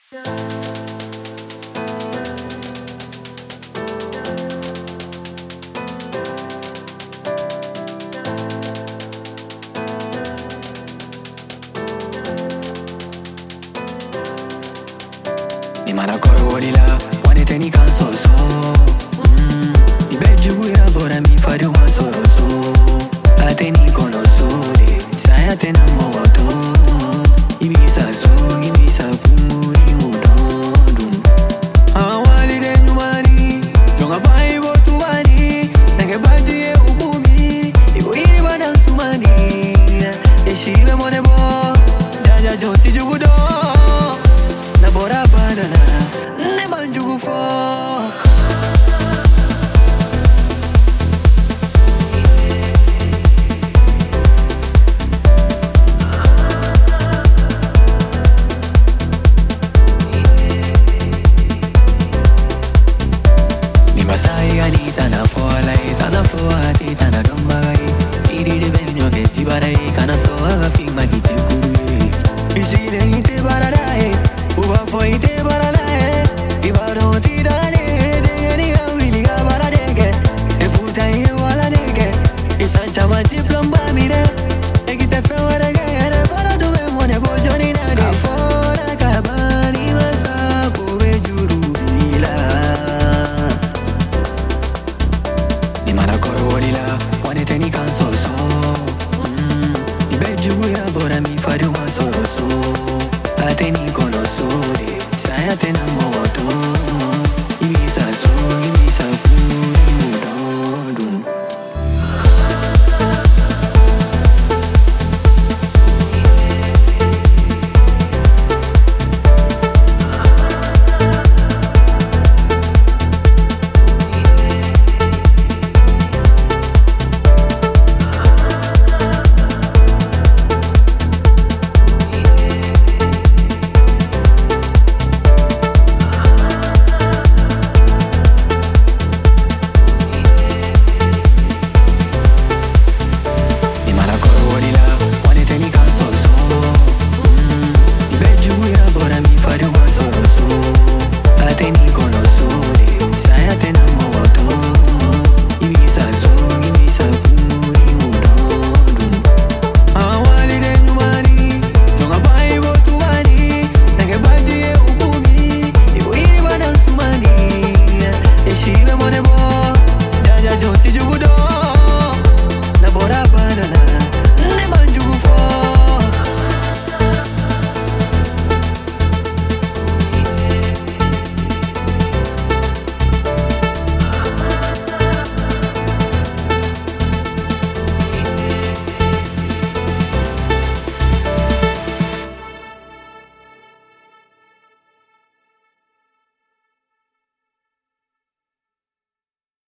Mi mana corvoli la, wane teni kan so so. Mi beju ya bora mi fadu ma soro so. Ateni kono sore, saya tena moto. Ibisa so, ibisa pumuri mudondum. Awali de nyumani, jonga pai botu bani. Nage baji e ukumi, ibo iri bana sumani. Eshibe mone bo, jaja joti jugudo. Na bora banana, ne banjugu fo. Ni masai ani tana fo alai, tana fo ati tana dombai. Iri de benyo ke tibarai, kana so aga fing magite kuru. Isile ite baradai, uba fo ite baradai. Ibaro tirane, de ni awili ga baradege. E puta ye wala nege, isancha mati plomba mire. Egite fe warege, ere baradu be mone bojoni nade. Afora kabani masa kowe juru bila. Ni mana corvoli la, wane teni kan so so. Mi beju ya bora mi fadu ma soro so. Ateni kono sore, saya tena moto. Ibisa so, ibisa puri